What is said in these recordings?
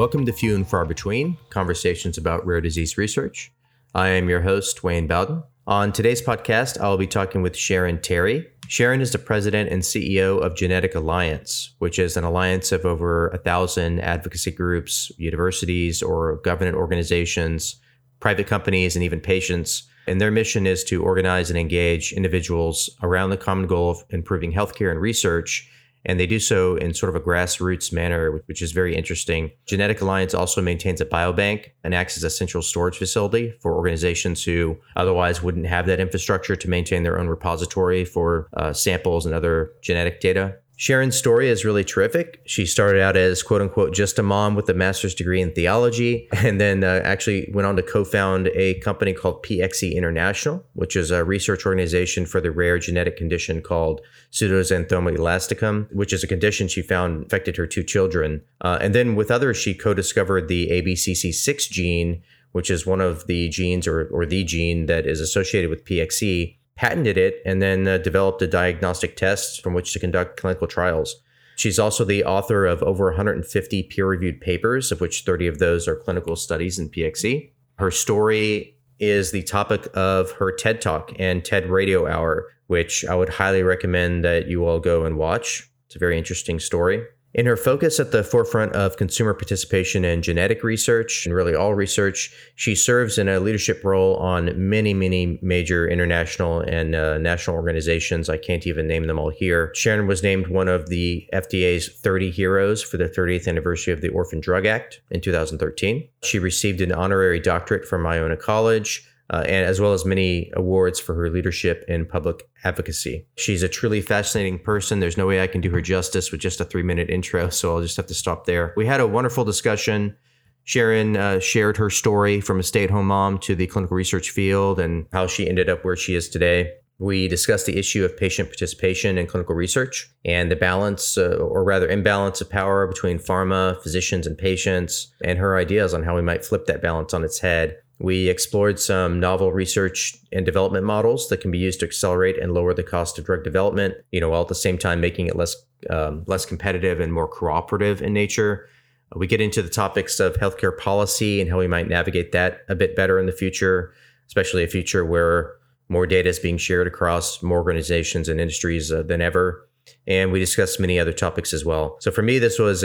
Welcome to Few and Far Between, conversations about rare disease research. I am your host, Wayne Bowden. On today's podcast, I'll be talking with Sharon Terry. Sharon is the president and CEO of Genetic Alliance, which is an alliance of over 1,000 advocacy groups, universities, or government organizations, private companies, and even patients. And their mission is to organize and engage individuals around the common goal of improving healthcare and research. And they do so in sort of a grassroots manner, which is very interesting. Genetic Alliance also maintains a biobank and acts as a central storage facility for organizations who otherwise wouldn't have that infrastructure to maintain their own repository for samples and other genetic data. Sharon's story is really terrific. She started out as, quote unquote, just a mom with a master's degree in theology, and then actually went on to co-found a company called PXE International, which is a research organization for the rare genetic condition called pseudoxanthoma elasticum, which is a condition she found affected her two children. And then with others, she co-discovered the ABCC6 gene, which is one of the genes or the gene that is associated with PXE, patented it, and then developed a diagnostic test from which to conduct clinical trials. She's also the author of over 150 peer-reviewed papers, of which 30 of those are clinical studies in PXE. Her story is the topic of her TED Talk and TED Radio Hour, which I would highly recommend that you all go and watch. It's a very interesting story. In her focus at the forefront of consumer participation in genetic research, and really all research, she serves in a leadership role on many, many major international and national organizations. I can't even name them all here. Sharon was named one of the FDA's 30 heroes for the 30th anniversary of the Orphan Drug Act in 2013. She received an honorary doctorate from Iona College, and as well as many awards for her leadership in public advocacy. She's a truly fascinating person. There's no way I can do her justice with just a 3-minute intro, so I'll just have to stop there. We had a wonderful discussion. Sharon shared her story from a stay-at-home mom to the clinical research field and how she ended up where she is today. We discussed the issue of patient participation in clinical research and the balance, or rather imbalance of power between pharma, physicians, and patients, and her ideas on how we might flip that balance on its head. We explored some novel research and development models that can be used to accelerate and lower the cost of drug development, while at the same time making it less competitive and more cooperative in nature. We get into the topics of healthcare policy and how we might navigate that a bit better in the future, especially a future where more data is being shared across more organizations and industries than ever. And we discussed many other topics as well. So for me, this was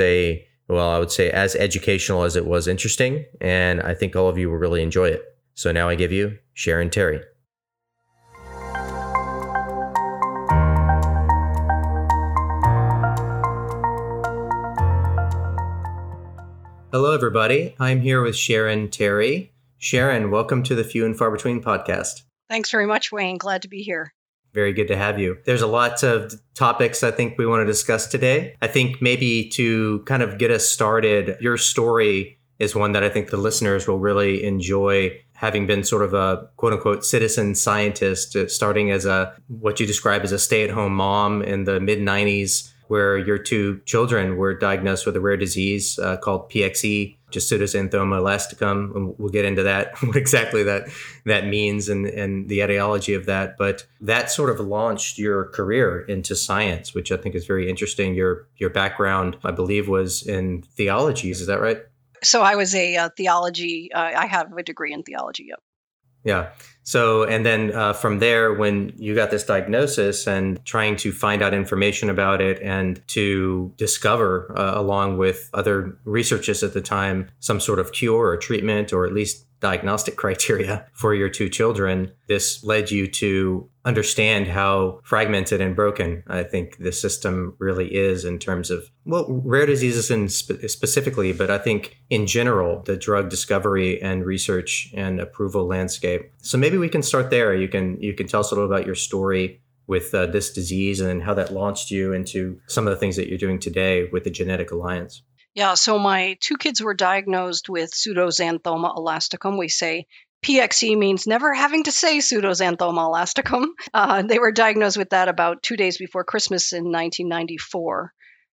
I would say as educational as it was interesting, and I think all of you will really enjoy it. So now I give you Sharon Terry. Hello, everybody. I'm here with Sharon Terry. Sharon, welcome to the Few and Far Between podcast. Thanks very much, Wayne. Glad to be here. Very good to have you. There's a lot of topics I think we want to discuss today. I think maybe to kind of get us started, your story is one that I think the listeners will really enjoy, having been sort of a quote unquote citizen scientist, starting as what you describe as a stay-at-home mom in the mid-90s, where your two children were diagnosed with a rare disease called PXE, just pseudoxanthoma elasticum. And we'll get into that, what exactly that means and the etiology of that. But that sort of launched your career into science, which I think is very interesting. Your background, I believe, was in theology. Is that right? So I was a theology, I have a degree in theology, yep. Yeah. So, and then from there, when you got this diagnosis and trying to find out information about it and to discover, along with other researchers at the time, some sort of cure or treatment, or at least diagnostic criteria for your two children, this led you to understand how fragmented and broken I think the system really is in terms of, rare diseases specifically, but I think in general, the drug discovery and research and approval landscape. So maybe we can start there. You can tell us a little about your story with this disease and how that launched you into some of the things that you're doing today with the Genetic Alliance. Yeah, so my two kids were diagnosed with pseudoxanthoma elasticum. We say PXE means never having to say pseudoxanthoma elasticum. They were diagnosed with that about 2 days before Christmas in 1994.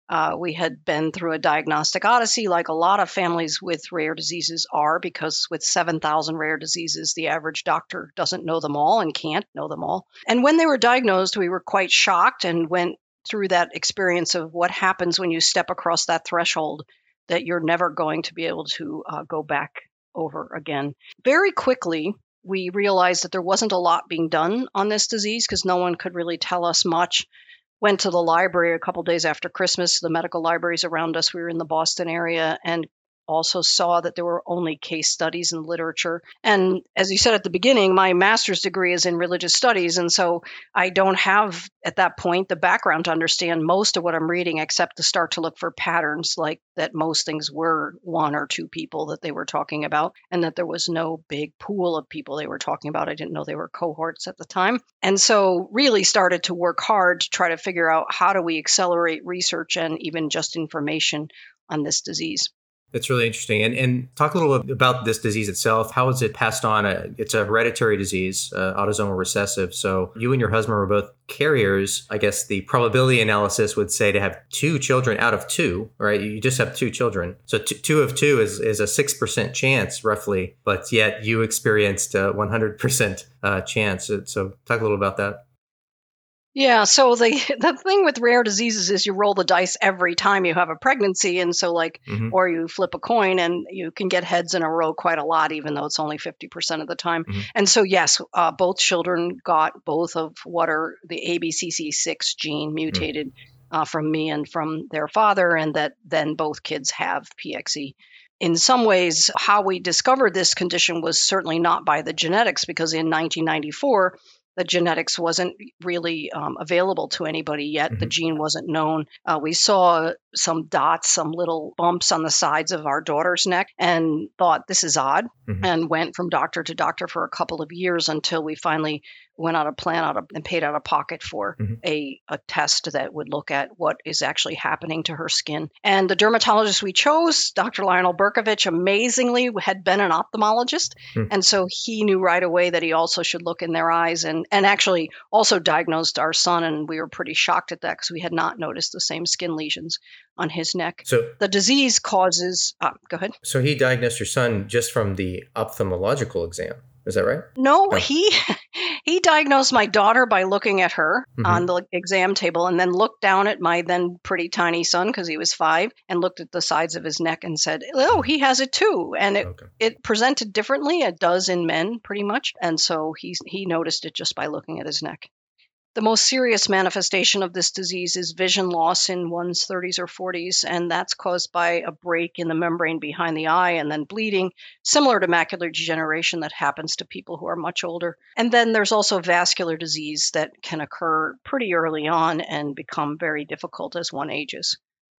We had been through a diagnostic odyssey like a lot of families with rare diseases are, because with 7,000 rare diseases, the average doctor doesn't know them all and can't know them all. And when they were diagnosed, we were quite shocked and went through that experience of what happens when you step across that threshold that you're never going to be able to go back over again. Very quickly, we realized that there wasn't a lot being done on this disease because no one could really tell us much. Went to the library a couple days after Christmas, the medical libraries around us. We were in the Boston area, and also saw that there were only case studies in literature. And as you said at the beginning, my master's degree is in religious studies. And so I don't have, at that point, the background to understand most of what I'm reading, except to start to look for patterns, like that most things were one or two people that they were talking about, and that there was no big pool of people they were talking about. I didn't know they were cohorts at the time. And so really started to work hard to try to figure out how do we accelerate research and even just information on this disease. That's really interesting. And talk a little bit about this disease itself. How is it passed on? It's a hereditary disease, autosomal recessive. So you and your husband were both carriers. I guess the probability analysis would say to have 2 children out of 2, right? You just have 2 children. So 2 of 2 is a 6% chance roughly, but yet you experienced a 100% chance. So talk a little about that. Yeah, so the thing with rare diseases is you roll the dice every time you have a pregnancy, and so or you flip a coin and you can get heads in a row quite a lot, even though it's only 50% of the time. And so yes, both children got both of what are the ABCC6 gene mutated from me and from their father, and that then both kids have PXE. In some ways, how we discovered this condition was certainly not by the genetics, because in 1994, the genetics wasn't really available to anybody yet. The gene wasn't known. We saw some dots, some little bumps on the sides of our daughter's neck, and thought, this is odd, and went from doctor to doctor for a couple of years until we finally went on a plan and paid out of pocket for a test that would look at what is actually happening to her skin. And the dermatologist we chose, Dr. Lionel Berkovich, amazingly had been an ophthalmologist. And so he knew right away that he also should look in their eyes, and actually also diagnosed our son. And we were pretty shocked at that because we had not noticed the same skin lesions on his neck. So the disease causes, go ahead. So he diagnosed your son just from the ophthalmological exam. Is that right? No, he diagnosed my daughter by looking at her on the exam table, and then looked down at my then pretty tiny son, because he was 5, and looked at the sides of his neck and said, oh, he has it too. And it presented differently. It does in men pretty much. And so he noticed it just by looking at his neck. The most serious manifestation of this disease is vision loss in one's 30s or 40s, and that's caused by a break in the membrane behind the eye and then bleeding, similar to macular degeneration that happens to people who are much older. And then there's also vascular disease that can occur pretty early on and become very difficult as one ages.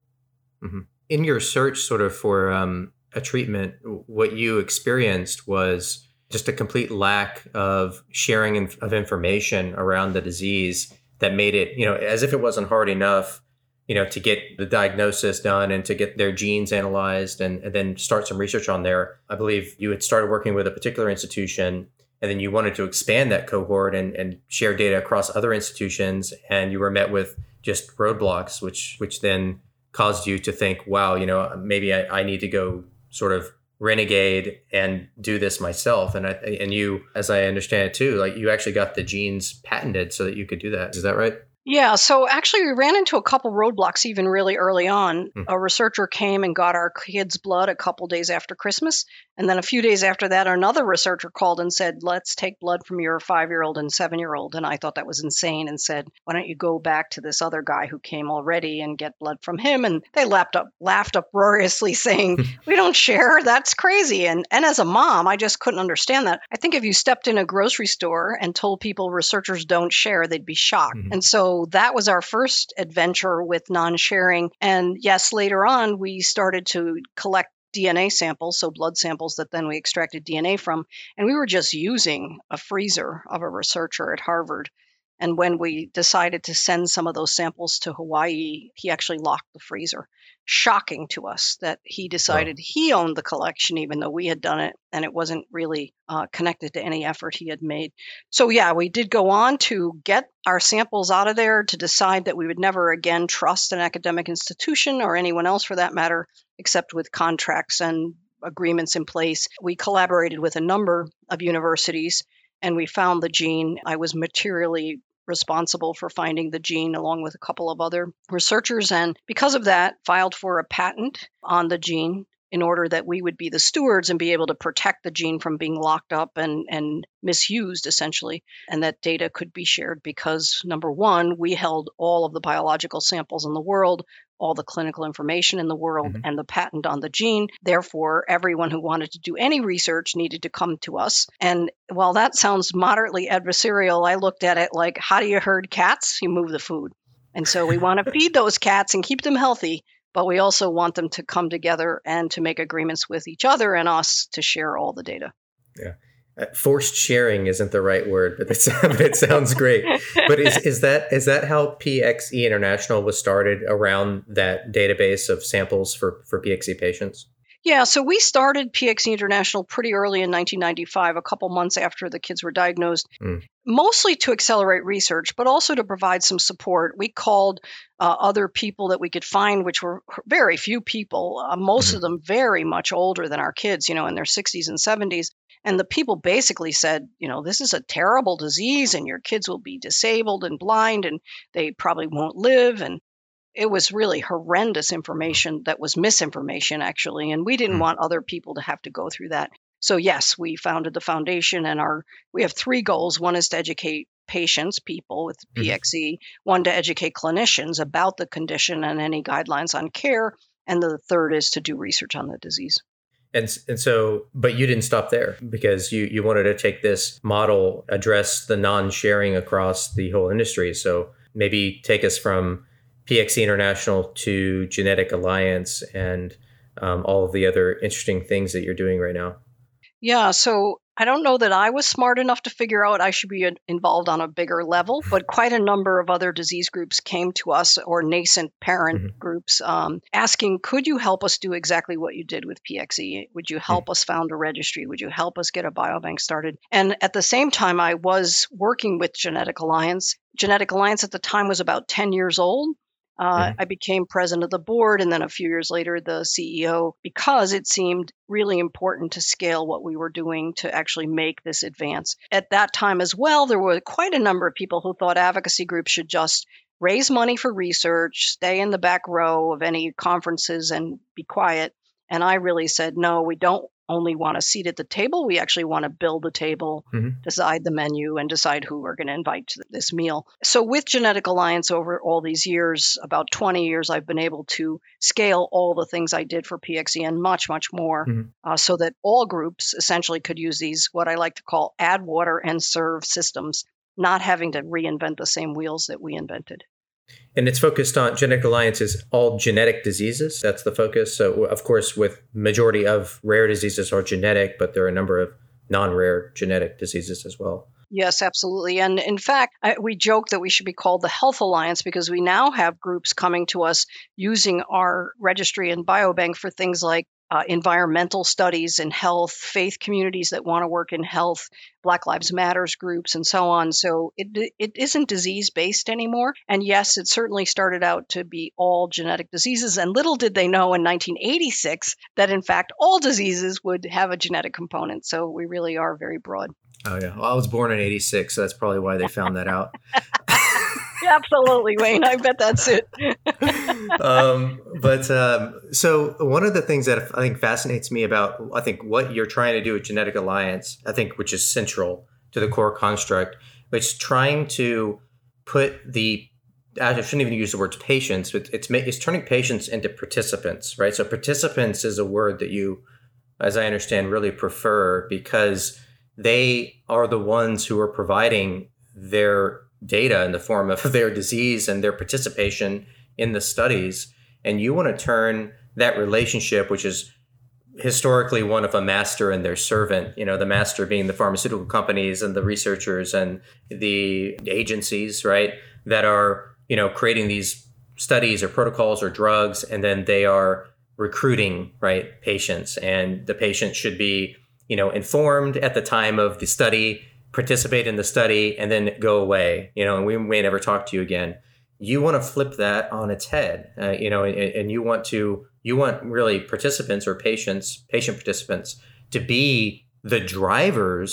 In your search sort of for a treatment, what you experienced was just a complete lack of sharing of information around the disease that made it, as if it wasn't hard enough, to get the diagnosis done and to get their genes analyzed and then start some research on there. I believe you had started working with a particular institution, and then you wanted to expand that cohort and share data across other institutions, and you were met with just roadblocks, which then caused you to think, wow, maybe I need to go sort of renegade and do this myself. And you, as I understand it too, like you actually got the genes patented so that you could do that. Is that right? Yeah, so actually we ran into a couple roadblocks even really early on. A researcher came and got our kids' blood a couple days after Christmas. And then a few days after that, another researcher called and said, let's take blood from your 5-year-old and 7-year-old. And I thought that was insane and said, why don't you go back to this other guy who came already and get blood from him? And they laughed uproariously saying, we don't share. That's crazy. And as a mom, I just couldn't understand that. I think if you stepped in a grocery store and told people researchers don't share, they'd be shocked. And so that was our first adventure with non-sharing. And yes, later on, we started to collect DNA samples, so blood samples that then we extracted DNA from. And we were just using a freezer of a researcher at Harvard. And when we decided to send some of those samples to Hawaii, he actually locked the freezer. Shocking to us that he decided he owned the collection, even though we had done it, and it wasn't really connected to any effort he had made. So yeah, we did go on to get our samples out of there, to decide that we would never again trust an academic institution or anyone else for that matter, except with contracts and agreements in place. We collaborated with a number of universities, and we found the gene. I was materially responsible for finding the gene along with a couple of other researchers. And because of that, filed for a patent on the gene in order that we would be the stewards and be able to protect the gene from being locked up and misused, essentially. And that data could be shared because, number one, we held all of the biological samples in the world, all the clinical information in the world, and the patent on the gene. Therefore, everyone who wanted to do any research needed to come to us. And while that sounds moderately adversarial, I looked at it like, how do you herd cats? You move the food. And so we want to feed those cats and keep them healthy, but we also want them to come together and to make agreements with each other and us to share all the data. Yeah. Forced sharing isn't the right word, but it sounds great. But is that how PXE International was started, around that database of samples for PXE patients? Yeah, so we started PXE International pretty early in 1995, a couple months after the kids were diagnosed, mostly to accelerate research, but also to provide some support. We called other people that we could find, which were very few people, most of them very much older than our kids, in their 60s and 70s. And the people basically said, this is a terrible disease and your kids will be disabled and blind and they probably won't live. And it was really horrendous information that was misinformation, actually. And we didn't want other people to have to go through that. So yes, we founded the foundation and we have three goals. One is to educate people with PXE, one to educate clinicians about the condition and any guidelines on care. And the third is to do research on the disease. And so, but you didn't stop there, because you wanted to take this model, address the non-sharing across the whole industry. So maybe take us from PXE International to Genetic Alliance and all of the other interesting things that you're doing right now. Yeah, so I don't know that I was smart enough to figure out I should be involved on a bigger level, but quite a number of other disease groups came to us, or nascent parent groups, asking, could you help us do exactly what you did with PXE? Would you help us found a registry? Would you help us get a biobank started? And at the same time, I was working with Genetic Alliance. Genetic Alliance at the time was about 10 years old. I became president of the board and then a few years later the CEO, because it seemed really important to scale what we were doing to actually make this advance. At that time as well, there were quite a number of people who thought advocacy groups should just raise money for research, stay in the back row of any conferences and be quiet. And I really said, no, we don't only want a seat at the table. We actually want to build the table, decide the menu, and decide who we're going to invite to this meal. So with Genetic Alliance over all these years, about 20 years, I've been able to scale all the things I did for PXE and much, much more, so that all groups essentially could use these, what I like to call add water and serve systems, not having to reinvent the same wheels that we invented. And it's focused on Genetic Alliance is all genetic diseases. That's the focus. So, of course, with majority of rare diseases are genetic, but there are a number of non-rare genetic diseases as well. Yes, absolutely. And in fact, we joke that we should be called the Health Alliance because we now have groups coming to us using our registry and biobank for things like environmental studies in health, faith communities that want to work in health, Black Lives Matters groups, and so on. So it isn't disease-based anymore. And yes, it certainly started out to be all genetic diseases. And little did they know in 1986 that, in fact, all diseases would have a genetic component. So we really are very broad. Oh, yeah. Well, I was born in 86, so that's probably why they found that out. Absolutely, Wayne. I bet that's it. So one of the things that I think fascinates me about, I think, what you're trying to do with Genetic Alliance, I think, which is central to the core construct, which is trying to put I shouldn't even use the words patients, but it's turning patients into participants, right? So participants is a word that you, as I understand, really prefer because they are the ones who are providing their data in the form of their disease and their participation in the studies. And you want to turn that relationship, which is historically one of a master and their servant, the master being the pharmaceutical companies and the researchers and the agencies, right, that are, creating these studies or protocols or drugs, and then they are recruiting, right, patients. And the patient should be, informed at the time of the study, participate in the study, and then go away, and we may never talk to you again. You want to flip that on its head, and you want really participants or patient participants to be the drivers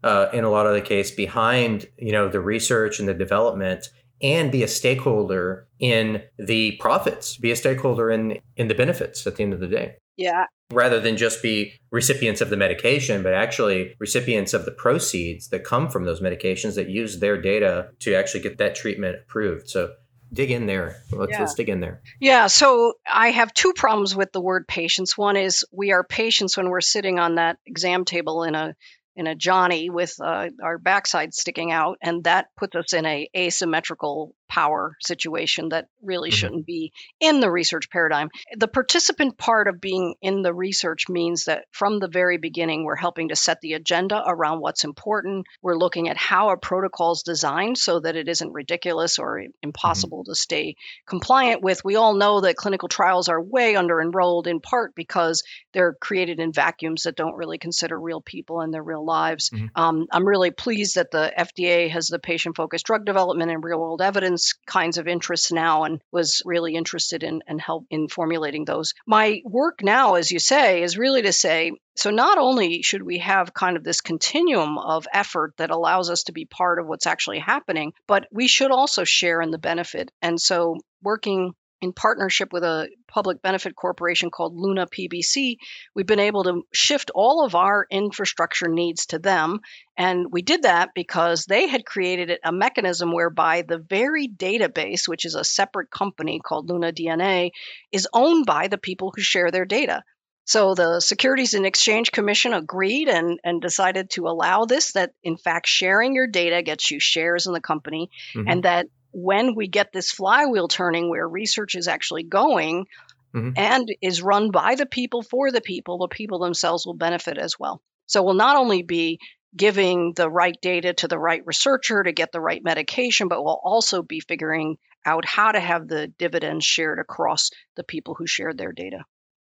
in a lot of the case behind, the research and the development, and be a stakeholder in the profits, be a stakeholder in the benefits at the end of the day. Yeah. Rather than just be recipients of the medication, but actually recipients of the proceeds that come from those medications that use their data to actually get that treatment approved. So dig in there. Let's dig in there. Yeah. So I have two problems with the word patients. One is we are patients when we're sitting on that exam table in a Johnny with our backside sticking out, and that puts us in a asymmetrical power situation that really shouldn't be in the research paradigm. The participant part of being in the research means that from the very beginning, we're helping to set the agenda around what's important. We're looking at how a protocol is designed so that it isn't ridiculous or impossible to stay compliant with. We all know that clinical trials are way under enrolled in part because they're created in vacuums that don't really consider real people and their real lives. I'm really pleased that the FDA has the patient-focused drug development and real-world evidence kinds of interests now, and was really interested in and help in formulating those. My work now, as you say, is really to say, so not only should we have kind of this continuum of effort that allows us to be part of what's actually happening, but we should also share in the benefit. And so working in partnership with a public benefit corporation called Luna PBC, we've been able to shift all of our infrastructure needs to them. And we did that because they had created a mechanism whereby the very database, which is a separate company called Luna DNA, is owned by the people who share their data. So the Securities and Exchange Commission agreed and decided to allow this, that in fact sharing your data gets you shares in the company, and that when we get this flywheel turning where research is actually going and is run by the people for the people themselves will benefit as well. So we'll not only be giving the right data to the right researcher to get the right medication, but we'll also be figuring out how to have the dividends shared across the people who shared their data.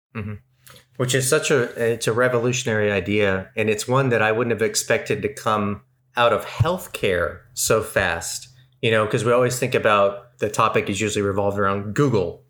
Which is it's a revolutionary idea. And it's one that I wouldn't have expected to come out of healthcare so fast. Because we always think about the topic is usually revolved around Google,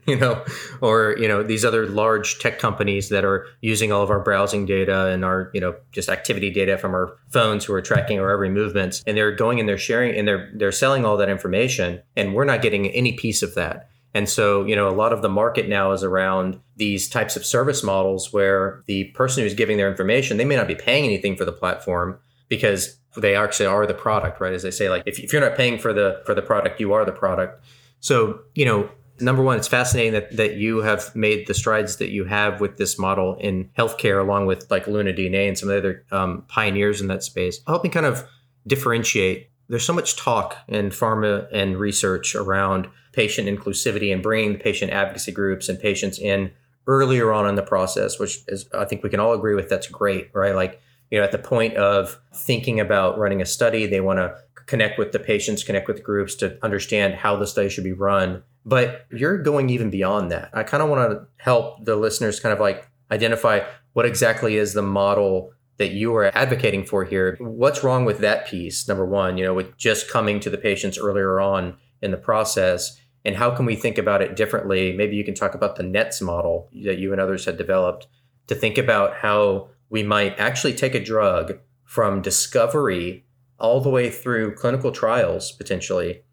or, these other large tech companies that are using all of our browsing data and our, just activity data from our phones who are tracking our every movements. And they're going and they're sharing and they're selling all that information. And we're not getting any piece of that. And so, a lot of the market now is around these types of service models where the person who's giving their information, they may not be paying anything for the platform because they actually are the product, right? As they say, like if you're not paying for the product, you are the product. So, number one, it's fascinating that you have made the strides that you have with this model in healthcare, along with like Luna DNA and some of the other pioneers in that space. Help me kind of differentiate. There's so much talk in pharma and research around patient inclusivity and bringing the patient advocacy groups and patients in earlier on in the process, which is, I think we can all agree with, that's great, right? Like, at the point of thinking about running a study, they want to connect with the patients, connect with groups to understand how the study should be run. But you're going even beyond that. I kind of want to help the listeners kind of like identify what exactly is the model that you are advocating for here. What's wrong with that piece, number one, with just coming to the patients earlier on in the process? And how can we think about it differently? Maybe you can talk about the NETS model that you and others had developed to think about how we might actually take a drug from discovery all the way through clinical trials, potentially,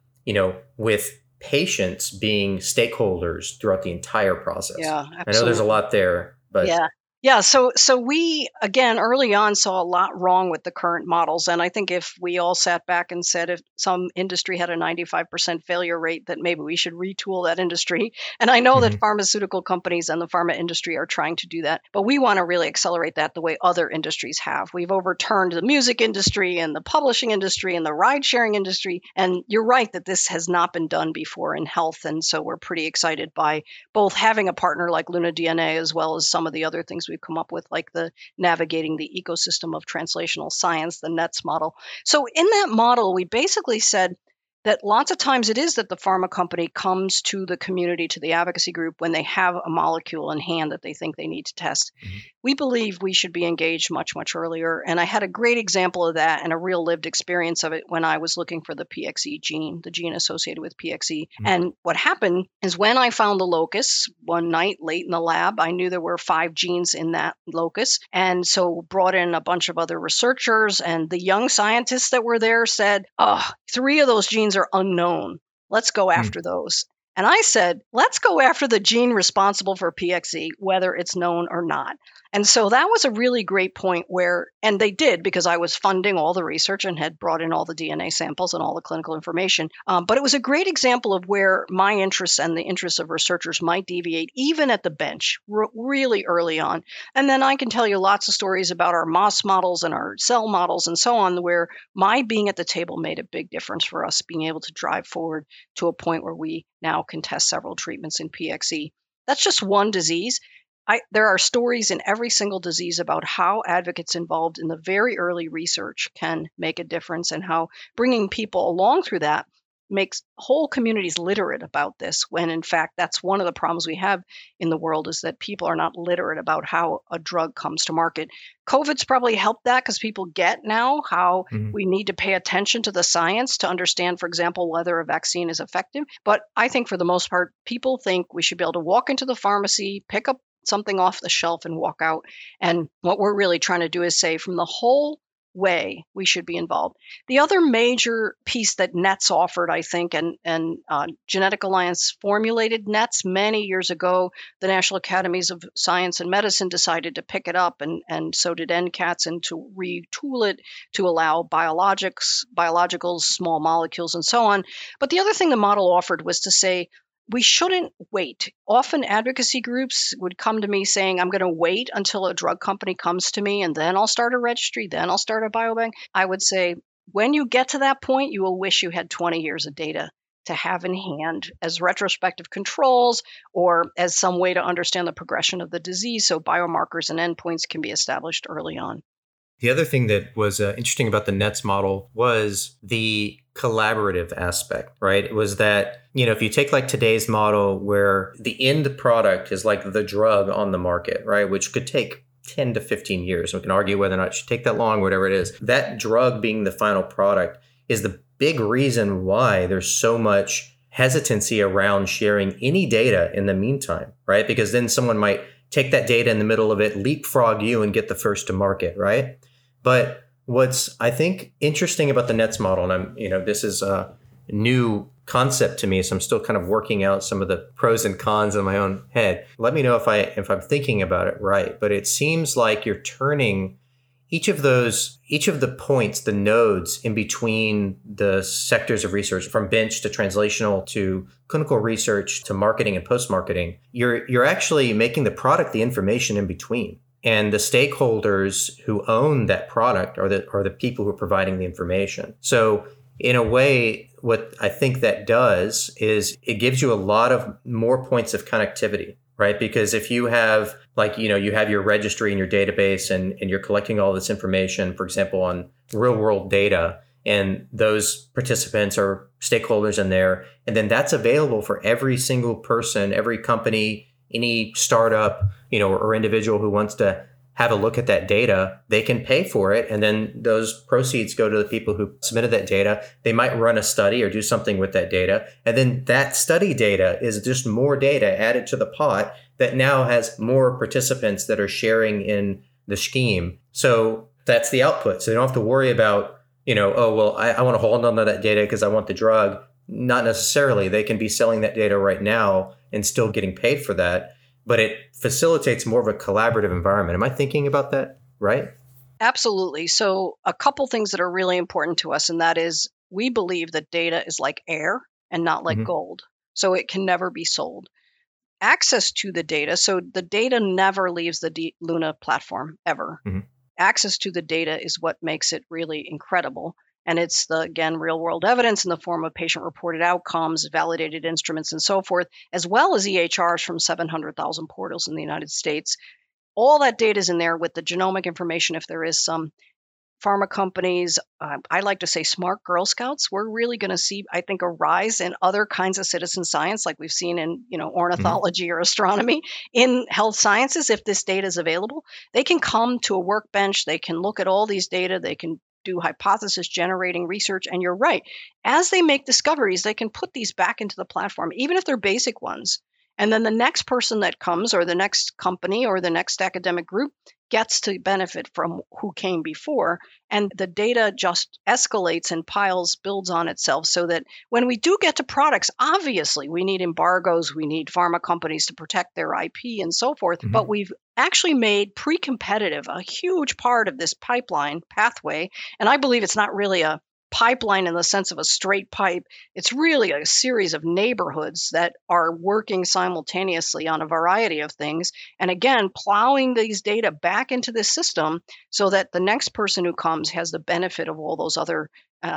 with patients being stakeholders throughout the entire process. Yeah, absolutely. I know there's a lot there, but Yeah, so we, again, early on saw a lot wrong with the current models. And I think if we all sat back and said if some industry had a 95% failure rate, that maybe we should retool that industry. And I know that pharmaceutical companies and the pharma industry are trying to do that, but we want to really accelerate that the way other industries have. We've overturned the music industry and the publishing industry and the ride sharing industry. And you're right that this has not been done before in health. And so we're pretty excited by both having a partner like Luna DNA as well as some of the other things we've come up with, like the navigating the ecosystem of translational science, the NETS model. So in that model, we basically said, that lots of times it is that the pharma company comes to the community, to the advocacy group, when they have a molecule in hand that they think they need to test. We believe we should be engaged much, much earlier. And I had a great example of that and a real lived experience of it when I was looking for the PXE gene, the gene associated with PXE. And what happened is when I found the locus one night late in the lab, I knew there were 5 genes in that locus. And so brought in a bunch of other researchers, and the young scientists that were there said, 3 of those genes are unknown. Let's go after those. And I said, let's go after the gene responsible for PXE, whether it's known or not. And so that was a really great point where, and they did because I was funding all the research and had brought in all the DNA samples and all the clinical information. But it was a great example of where my interests and the interests of researchers might deviate, even at the bench, really early on. And then I can tell you lots of stories about our mouse models and our cell models and so on, where my being at the table made a big difference for us being able to drive forward to a point where we now can test several treatments in PXE. That's just one disease. There are stories in every single disease about how advocates involved in the very early research can make a difference, and how bringing people along through that makes whole communities literate about this, when in fact that's one of the problems we have in the world, is that people are not literate about how a drug comes to market. COVID's probably helped that because people get now how we need to pay attention to the science to understand, for example, whether a vaccine is effective. But I think for the most part, people think we should be able to walk into the pharmacy, pick up something off the shelf and walk out. And what we're really trying to do is say from the whole way we should be involved. The other major piece that NETS offered, I think, and Genetic Alliance formulated NETS many years ago. The National Academies of Science and Medicine decided to pick it up, and so did NCATS, and to retool it to allow biologicals, small molecules, and so on. But the other thing the model offered was to say, we shouldn't wait. Often advocacy groups would come to me saying, I'm going to wait until a drug company comes to me and then I'll start a registry, then I'll start a biobank. I would say, when you get to that point, you will wish you had 20 years of data to have in hand as retrospective controls or as some way to understand the progression of the disease, so biomarkers and endpoints can be established early on. The other thing that was interesting about the NETS model was the collaborative aspect, right? It was that, if you take like today's model where the end product is like the drug on the market, right? Which could take 10 to 15 years. We can argue whether or not it should take that long, whatever it is. That drug being the final product is the big reason why there's so much hesitancy around sharing any data in the meantime, right? Because then someone might take that data in the middle of it, leapfrog you and get the first to market, right? But what's, I think, interesting about the NETS model, and this is a new concept to me, so I'm still kind of working out some of the pros and cons in my own head. Let me know if I'm thinking about it right. But it seems like you're turning each of the points, the nodes in between the sectors of research, from bench to translational to clinical research to marketing and post-marketing. You're actually making the product the information in between. And the stakeholders who own that product are the people who are providing the information. So in a way, what I think that does is it gives you a lot of more points of connectivity, right? Because if you have you have your registry and your database and you're collecting all this information, for example, on real world data, and those participants are stakeholders in there, and then that's available for every single person, every company, any startup, or individual who wants to have a look at that data, they can pay for it. And then those proceeds go to the people who submitted that data. They might run a study or do something with that data. And then that study data is just more data added to the pot that now has more participants that are sharing in the scheme. So that's the output. So they don't have to worry about, I want to hold on to that data because I want the drug. Not necessarily. They can be selling that data right now and still getting paid for that. But it facilitates more of a collaborative environment. Am I thinking about that right? Absolutely. So a couple things that are really important to us, and that is we believe that data is like air and not like gold. So it can never be sold. Access to the data. So the data never leaves the Luna platform ever. Access to the data is what makes it really incredible. And it's real world evidence in the form of patient reported outcomes, validated instruments, and so forth, as well as EHRs from 700,000 portals in the United States. All that data is in there with the genomic information, if there is some. pharma companies, I like to say smart Girl Scouts, we're really going to see, I think, a rise in other kinds of citizen science, like we've seen in, Mhm. ornithology or astronomy, in health sciences. If this data is available, they can come to a workbench, they can look at all these data, they can do hypothesis generating research. And you're right, as they make discoveries, they can put these back into the platform, even if they're basic ones. And then the next person that comes, or the next company, or the next academic group, gets to benefit from who came before. And the data just escalates and builds on itself, so that when we do get to products, obviously we need embargoes, we need pharma companies to protect their IP and so forth. But Mhm. we've actually made pre-competitive a huge part of this pipeline pathway. And I believe it's not really a pipeline in the sense of a straight pipe. It's really a series of neighborhoods that are working simultaneously on a variety of things. And again, plowing these data back into the system so that the next person who comes has the benefit of all those other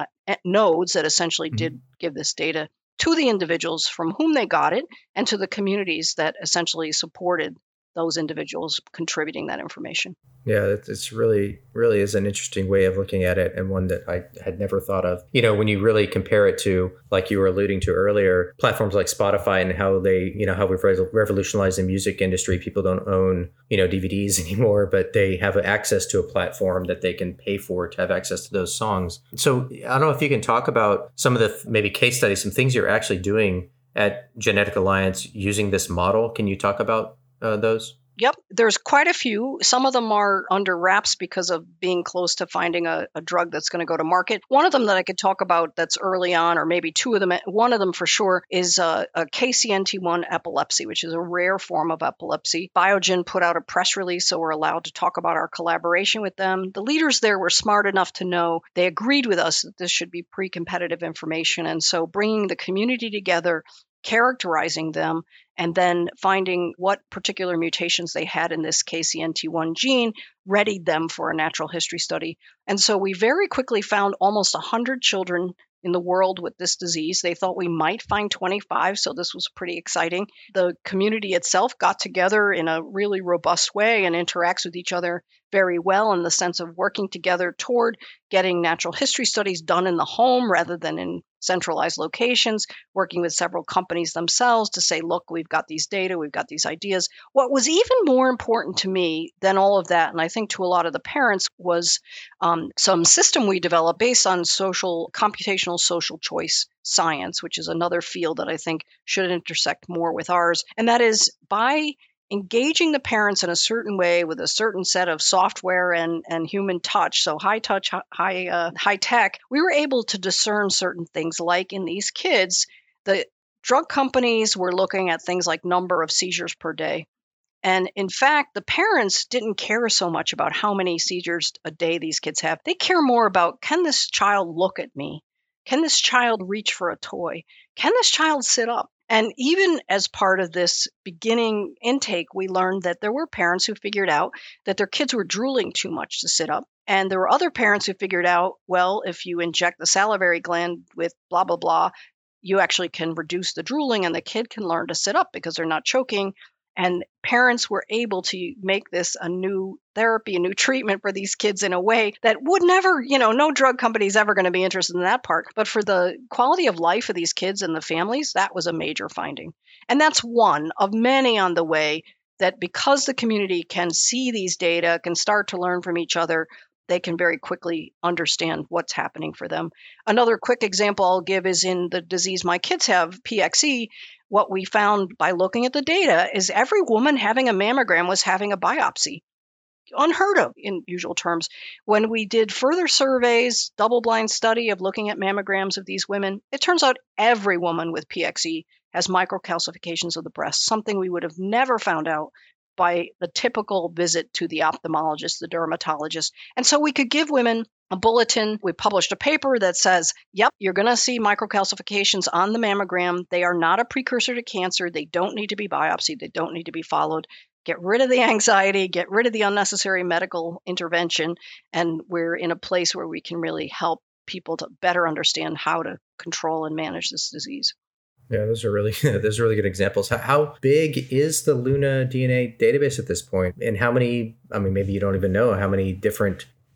nodes that essentially Mhm. did give this data to the individuals from whom they got it, and to the communities that essentially supported those individuals contributing that information. Yeah, it's really, really is an interesting way of looking at it, and one that I had never thought of. When you really compare it to, like you were alluding to earlier, platforms like Spotify and how they, how we've revolutionized the music industry. People don't own, DVDs anymore, but they have access to a platform that they can pay for to have access to those songs. So I don't know if you can talk about some of the maybe case studies, some things you're actually doing at Genetic Alliance using this model. Can you talk about those? Yep, there's quite a few. Some of them are under wraps because of being close to finding a drug that's going to go to market. One of them that I could talk about that's early on, or maybe two of them, one of them for sure, is a KCNT1 epilepsy, which is a rare form of epilepsy. Biogen put out a press release, so we're allowed to talk about our collaboration with them. The leaders there were smart enough to know, they agreed with us that this should be pre-competitive information. And so bringing the community together, characterizing them, and then finding what particular mutations they had in this KCNT1 gene readied them for a natural history study. And so we very quickly found almost 100 children in the world with this disease. They thought we might find 25, so this was pretty exciting. The community itself got together in a really robust way and interacts with each other very well, in the sense of working together toward getting natural history studies done in the home rather than in centralized locations, working with several companies themselves to say, look, we've got these data, we've got these ideas. What was even more important to me than all of that, and I think to a lot of the parents, was some system we developed based on computational social choice science, which is another field that I think should intersect more with ours. And that is, by engaging the parents in a certain way with a certain set of software and human touch, so high touch, high tech, we were able to discern certain things. Like in these kids, the drug companies were looking at things like number of seizures per day. And in fact, the parents didn't care so much about how many seizures a day these kids have. They care more about, can this child look at me? Can this child reach for a toy? Can this child sit up? And even as part of this beginning intake, we learned that there were parents who figured out that their kids were drooling too much to sit up. And there were other parents who figured out, well, if you inject the salivary gland with blah, blah, blah, you actually can reduce the drooling and the kid can learn to sit up because they're not choking. And parents were able to make this a new therapy, a new treatment for these kids in a way that would never, no drug company is ever going to be interested in that part. But for the quality of life of these kids and the families, that was a major finding. And that's one of many on the way, that because the community can see these data, can start to learn from each other, they can very quickly understand what's happening for them. Another quick example I'll give is in the disease my kids have, PXE. What we found by looking at the data is every woman having a mammogram was having a biopsy. Unheard of in usual terms. When we did further surveys, double-blind study of looking at mammograms of these women, it turns out every woman with PXE has microcalcifications of the breast, something we would have never found out by the typical visit to the ophthalmologist, the dermatologist. And so we could give women a bulletin. We published a paper that says, yep, you're going to see microcalcifications on the mammogram. They are not a precursor to cancer. They don't need to be biopsied. They don't need to be followed. Get rid of the anxiety, get rid of the unnecessary medical intervention, and we're in a place where we can really help people to better understand how to control and manage this disease. Yeah, those are really those are really good examples. How big is the Luna DNA database at this point, and how many? I mean, maybe you don't even know how many different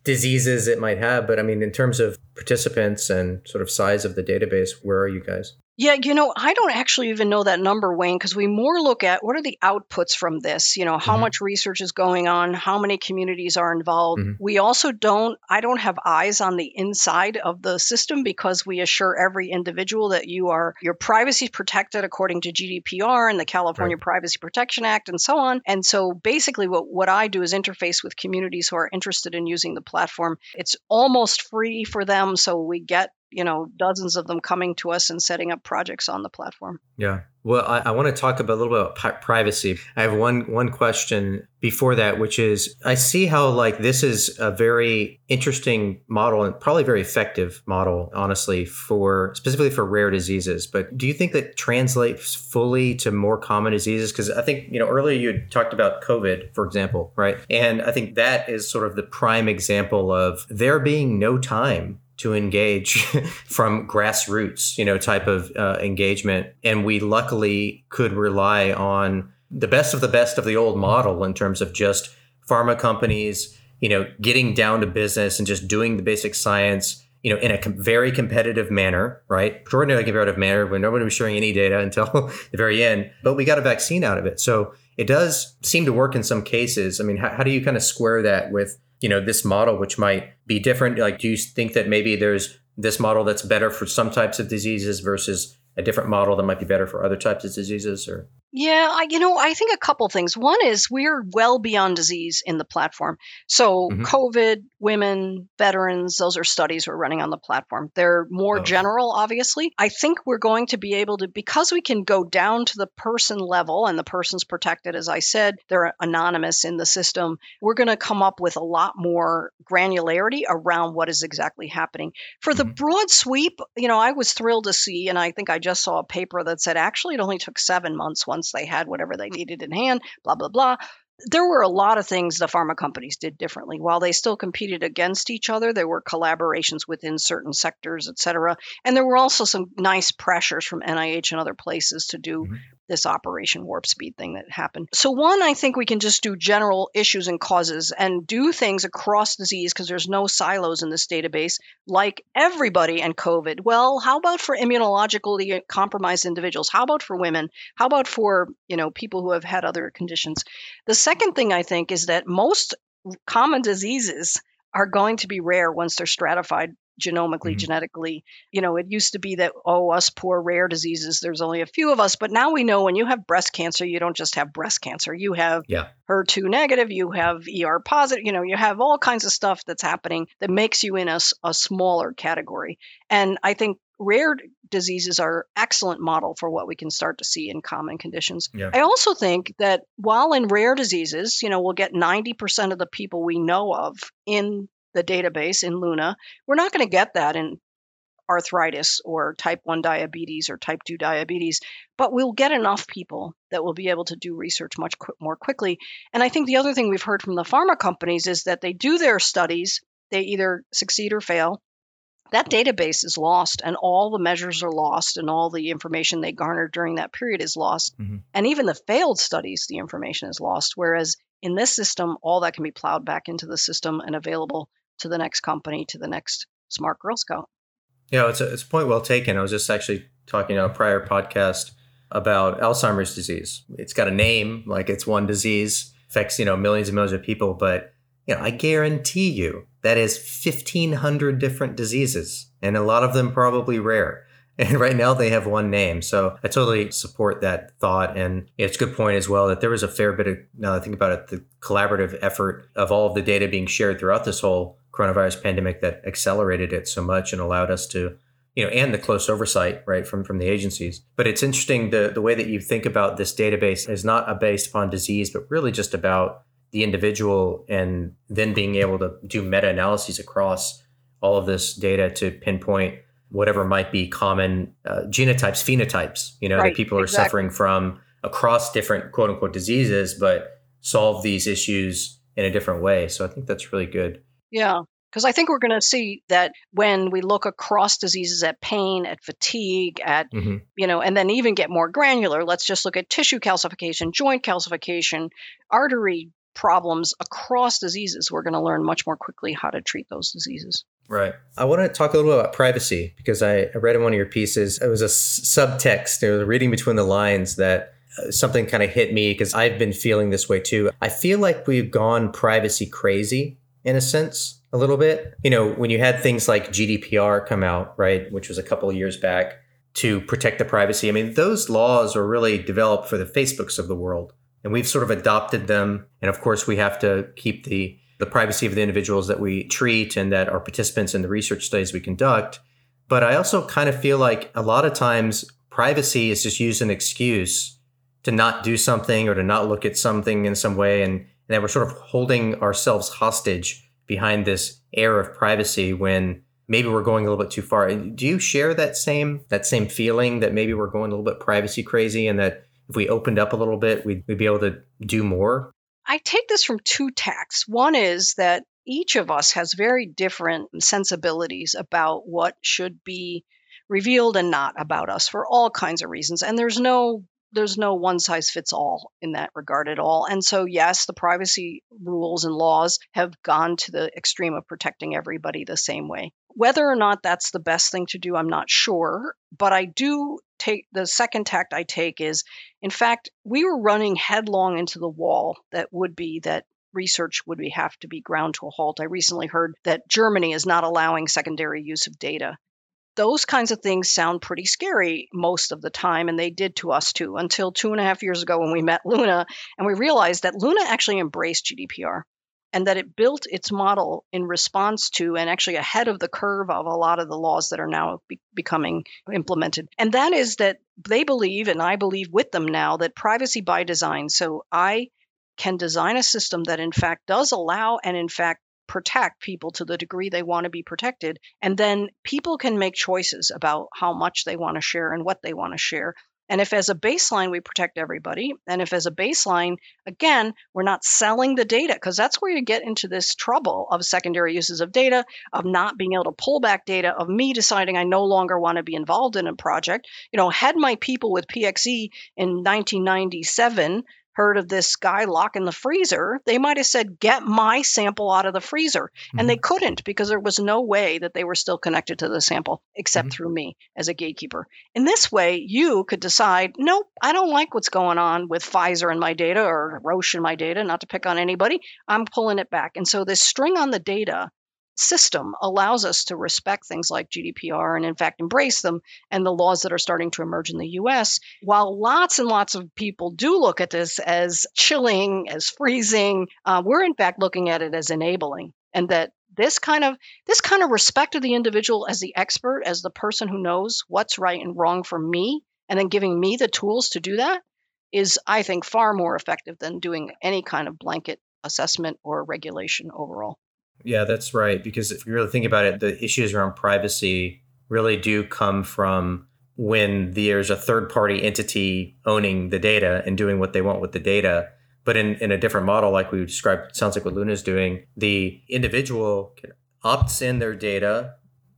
diseases it might have. But I mean, in terms of participants and sort of size of the database, where are you guys? Yeah, I don't actually even know that number, Wayne, because we more look at what are the outputs from this, how much research is going on, how many communities are involved. We also I don't have eyes on the inside of the system because we assure every individual that your privacy is protected according to GDPR and the California Privacy Protection Act and so on. And so basically what I do is interface with communities who are interested in using the platform. It's almost free for them, so we get dozens of them coming to us and setting up projects on the platform. Yeah. Well, I want to talk a little bit about privacy. I have one question before that, which is I see how this is a very interesting model and probably very effective model, honestly, specifically for rare diseases. But do you think that translates fully to more common diseases? Because I think, earlier you had talked about COVID, for example, right? And I think that is sort of the prime example of there being no time to engage from grassroots, type of engagement. And we luckily could rely on the best of the old model in terms of just pharma companies, getting down to business and just doing the basic science, in a very competitive manner, right? Extraordinarily competitive manner where nobody was sharing any data until the very end, but we got a vaccine out of it. So it does seem to work in some cases. I mean, how do you kind of square that with this model, which might be different? Do you think that maybe there's this model that's better for some types of diseases versus a different model that might be better for other types of diseases? Or Yeah, I think a couple things. One is we're well beyond disease in the platform. So COVID, women, veterans, those are studies we're running on the platform. They're more general, obviously. I think we're going to be able to, because we can go down to the person level and the person's protected, as I said, they're anonymous in the system. We're going to come up with a lot more granularity around what is exactly happening. For the broad sweep, I was thrilled to see, and I think I just saw a paper that said actually it only took 7 months once they had whatever they needed in hand, blah, blah, blah. There were a lot of things the pharma companies did differently. While they still competed against each other, there were collaborations within certain sectors, et cetera. And there were also some nice pressures from NIH and other places to do this Operation Warp Speed thing that happened. So one, I think we can just do general issues and causes and do things across disease because there's no silos in this database, like everybody and COVID. Well, how about for immunologically compromised individuals? How about for women? How about for, people who have had other conditions? The second thing I think is that most common diseases are going to be rare once they're stratified genomically, genetically. It used to be that, us poor rare diseases, there's only a few of us. But now we know when you have breast cancer, you don't just have breast cancer. You have HER2 negative, you have ER positive, you have all kinds of stuff that's happening that makes you in a smaller category. And I think rare diseases are excellent model for what we can start to see in common conditions. I also think that while in rare diseases, we'll get 90% of the people we know of in the database in Luna, we're not going to get that in arthritis or type 1 diabetes or type 2 diabetes, but we'll get enough people that will be able to do research much more quickly. And I think the other thing we've heard from the pharma companies is that they do their studies, they either succeed or fail. That database is lost and all the measures are lost and all the information they garnered during that period is lost. And even the failed studies, the information is lost. Whereas in this system, all that can be plowed back into the system and available to the next company, to the next smart Girl Scout. Yeah, it's a point well taken. I was just actually talking on a prior podcast about Alzheimer's disease. It's got a name, like it's one disease, affects, millions and millions of people. But, I guarantee you that is 1,500 different diseases, and a lot of them probably rare. And right now they have one name. So I totally support that thought. And it's a good point as well that there was a fair bit of, now that I think about it, the collaborative effort of all of the data being shared throughout this whole coronavirus pandemic that accelerated it so much and allowed us to, and the close oversight, right, from the agencies. But it's interesting, the way that you think about this database is not based upon disease, but really just about the individual and then being able to do meta-analyses across all of this data to pinpoint whatever might be common genotypes, phenotypes, that people are suffering from across different quote unquote diseases, but solve these issues in a different way. So I think that's really good. Yeah. Because I think we're going to see that when we look across diseases at pain, at fatigue, at, and then even get more granular, let's just look at tissue calcification, joint calcification, artery problems across diseases, we're going to learn much more quickly how to treat those diseases. Right. I want to talk a little bit about privacy because I read in one of your pieces, it was a subtext, there was a reading between the lines that something kind of hit me because I've been feeling this way too. I feel like we've gone privacy crazy in a sense, a little bit. When you had things like GDPR come out, right, which was a couple of years back to protect the privacy. I mean, those laws were really developed for the Facebooks of the world, and we've sort of adopted them. And of course, we have to keep the privacy of the individuals that we treat and that are participants in the research studies we conduct. But I also kind of feel like a lot of times privacy is just used as an excuse to not do something or to not look at something in some way. And that we're sort of holding ourselves hostage behind this air of privacy when maybe we're going a little bit too far. Do you share that same feeling that maybe we're going a little bit privacy crazy and that if we opened up a little bit, we'd be able to do more? I take this from two tacks. One is that each of us has very different sensibilities about what should be revealed and not about us for all kinds of reasons. And there's no one size fits all in that regard at all. And so, yes, the privacy rules and laws have gone to the extreme of protecting everybody the same way. Whether or not that's the best thing to do, I'm not sure. But I do take the second tact I take is, in fact, we were running headlong into the wall that research would have to be ground to a halt. I recently heard that Germany is not allowing secondary use of data. Those kinds of things sound pretty scary most of the time, and they did to us too, until 2.5 years ago when we met Luna, and we realized that Luna actually embraced GDPR and that it built its model in response to and actually ahead of the curve of a lot of the laws that are now becoming implemented. And that is that they believe, and I believe with them now, that privacy by design. So I can design a system that in fact does allow and in fact protect people to the degree they want to be protected. And then people can make choices about how much they want to share and what they want to share. And if as a baseline, we protect everybody, and if as a baseline, again, we're not selling the data, because that's where you get into this trouble of secondary uses of data, of not being able to pull back data, of me deciding I no longer want to be involved in a project. Had my people with PXE in 1997 heard of this guy locking the freezer, they might have said, get my sample out of the freezer. Mm-hmm. And they couldn't, because there was no way that they were still connected to the sample except through me as a gatekeeper. In this way, you could decide, nope, I don't like what's going on with Pfizer in my data or Roche in my data, not to pick on anybody. I'm pulling it back. And so this string on the data system allows us to respect things like GDPR and in fact embrace them and the laws that are starting to emerge in the US, while lots and lots of people do look at this as chilling, as freezing. We're in fact looking at it as enabling, and that this kind of respect of the individual as the expert, as the person who knows what's right and wrong for me, and then giving me the tools to do that is, I think, far more effective than doing any kind of blanket assessment or regulation overall. Yeah, that's right. Because if you really think about it, the issues around privacy really do come from when there's a third-party entity owning the data and doing what they want with the data. But in a different model, like we described, it sounds like what Luna's doing, the individual can opts in their data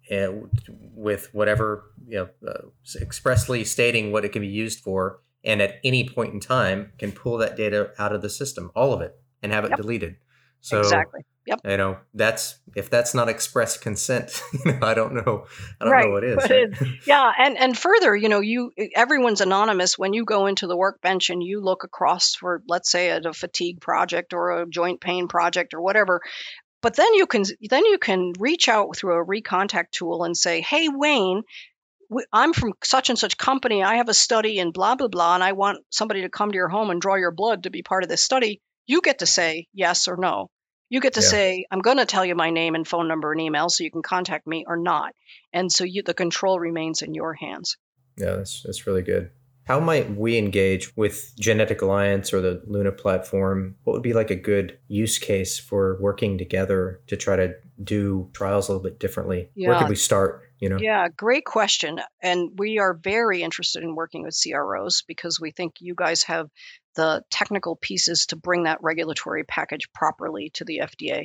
with whatever, expressly stating what it can be used for, and at any point in time can pull that data out of the system, all of it, and have it deleted. So, exactly. Yep. If that's not express consent, I don't know what is. Right? Yeah, and further, everyone's anonymous when you go into the workbench and you look across for, let's say, at a fatigue project or a joint pain project or whatever. But then you can reach out through a recontact tool and say, "Hey, Wayne, I'm from such and such company. I have a study in blah blah blah, and I want somebody to come to your home and draw your blood to be part of this study." You get to say yes or no. You get to say, I'm going to tell you my name and phone number and email so you can contact me or not. And so the control remains in your hands. Yeah, that's really good. How might we engage with Genetic Alliance or the Luna platform? What would be like a good use case for working together to try to do trials a little bit differently? Yeah. Where could we start? Yeah, great question. And we are very interested in working with CROs because we think you guys have the technical pieces to bring that regulatory package properly to the FDA.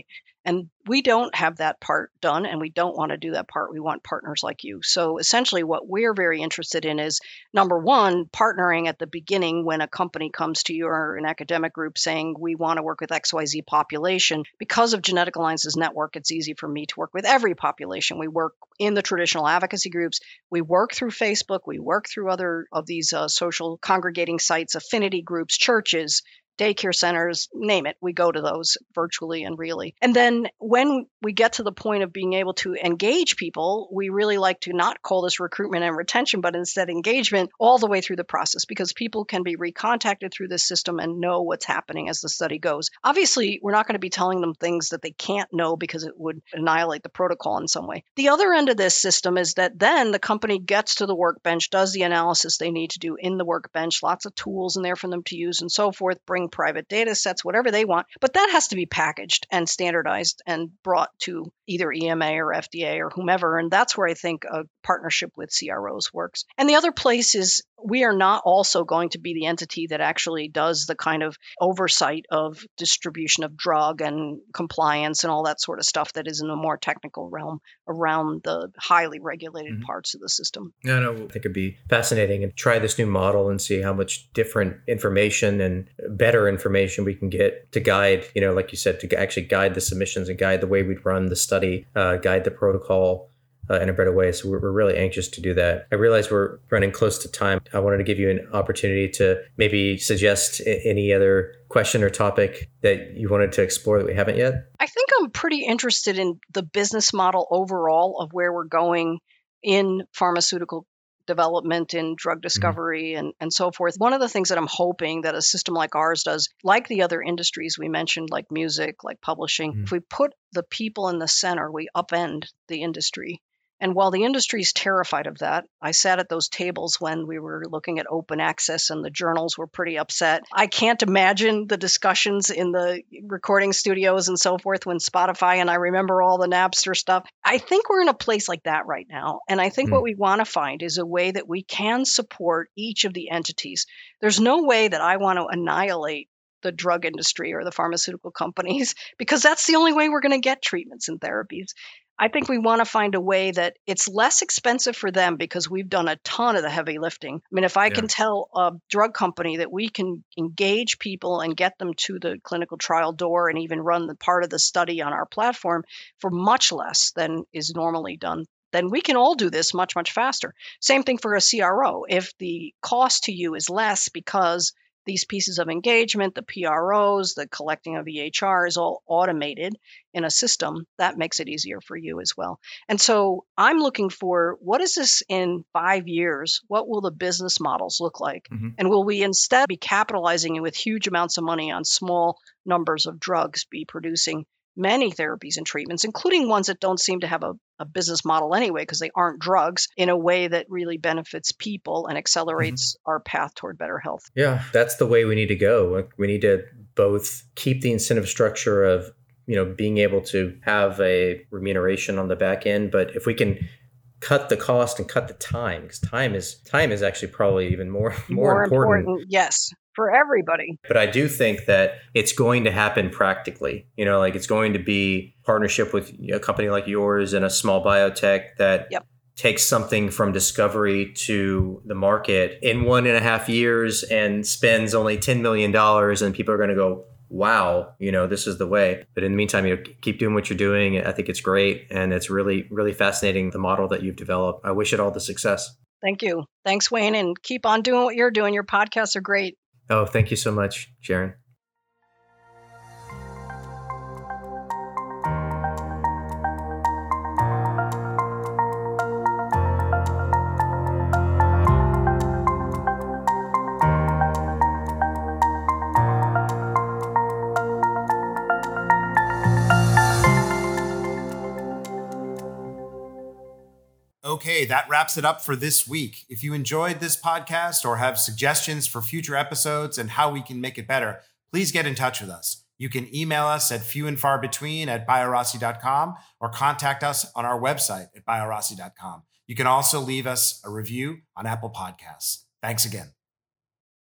And we don't have that part done, and we don't want to do that part. We want partners like you. So essentially what we're very interested in is, number one, partnering at the beginning when a company comes to you or an academic group saying, we want to work with XYZ population. Because of Genetic Alliances Network, it's easy for me to work with every population. We work in the traditional advocacy groups. We work through Facebook. We work through other of these social congregating sites, affinity groups, churches, daycare centers, name it. We go to those virtually and really. And then when we get to the point of being able to engage people, we really like to not call this recruitment and retention, but instead engagement all the way through the process, because people can be recontacted through this system and know what's happening as the study goes. Obviously, we're not going to be telling them things that they can't know because it would annihilate the protocol in some way. The other end of this system is that then the company gets to the workbench, does the analysis they need to do in the workbench, lots of tools in there for them to use and so forth, bring private data sets, whatever they want. But that has to be packaged and standardized and brought to either EMA or FDA or whomever. And that's where I think a partnership with CROs works. And the other place is we are not also going to be the entity that actually does the kind of oversight of distribution of drug and compliance and all that sort of stuff that is in the more technical realm around the highly regulated parts of the system. No, I think it'd be fascinating and try this new model and see how much different information and better information we can get to guide, like you said, to actually guide the submissions and guide the way we'd run the study, guide the protocol in a better way. So we're really anxious to do that. I realize we're running close to time. I wanted to give you an opportunity to maybe suggest any other question or topic that you wanted to explore that we haven't yet. I think I'm pretty interested in the business model overall of where we're going in pharmaceutical development, in drug discovery, and so forth. One of the things that I'm hoping that a system like ours does, like the other industries we mentioned, like music, like publishing, if we put the people in the center, we upend the industry. And while the industry is terrified of that, I sat at those tables when we were looking at open access and the journals were pretty upset. I can't imagine the discussions in the recording studios and so forth when Spotify, and I remember all the Napster stuff. I think we're in a place like that right now. And I think what we want to find is a way that we can support each of the entities. There's no way that I want to annihilate the drug industry or the pharmaceutical companies, because that's the only way we're going to get treatments and therapies. I think we want to find a way that it's less expensive for them because we've done a ton of the heavy lifting. I mean, if I can tell a drug company that we can engage people and get them to the clinical trial door and even run the part of the study on our platform for much less than is normally done, then we can all do this much, much faster. Same thing for a CRO. If the cost to you is less because these pieces of engagement, the PROs, the collecting of EHR is all automated in a system, that makes it easier for you as well. And so I'm looking for, what is this in 5 years? What will the business models look like? And will we instead be capitalizing with huge amounts of money on small numbers of drugs, be producing many therapies and treatments, including ones that don't seem to have a business model anyway, because they aren't drugs, in a way that really benefits people and accelerates our path toward better health. Yeah, that's the way we need to go. We need to both keep the incentive structure of, being able to have a remuneration on the back end, but if we can cut the cost and cut the time, because time is actually probably even more important. Yes. For everybody. But I do think that it's going to happen practically. It's going to be partnership with a company like yours and a small biotech that takes something from discovery to the market in 1.5 years and spends only $10 million, and people are going to go, wow, this is the way. But in the meantime, keep doing what you're doing. I think it's great. And it's really, really fascinating, the model that you've developed. I wish it all the success. Thank you. Thanks, Wayne. And keep on doing what you're doing. Your podcasts are great. Oh, thank you so much, Sharon. Okay, that wraps it up for this week. If you enjoyed this podcast or have suggestions for future episodes and how we can make it better, please get in touch with us. You can email us at fewandfarbetween@biorossi.com or contact us on our website at biorossi.com. You can also leave us a review on Apple Podcasts. Thanks again.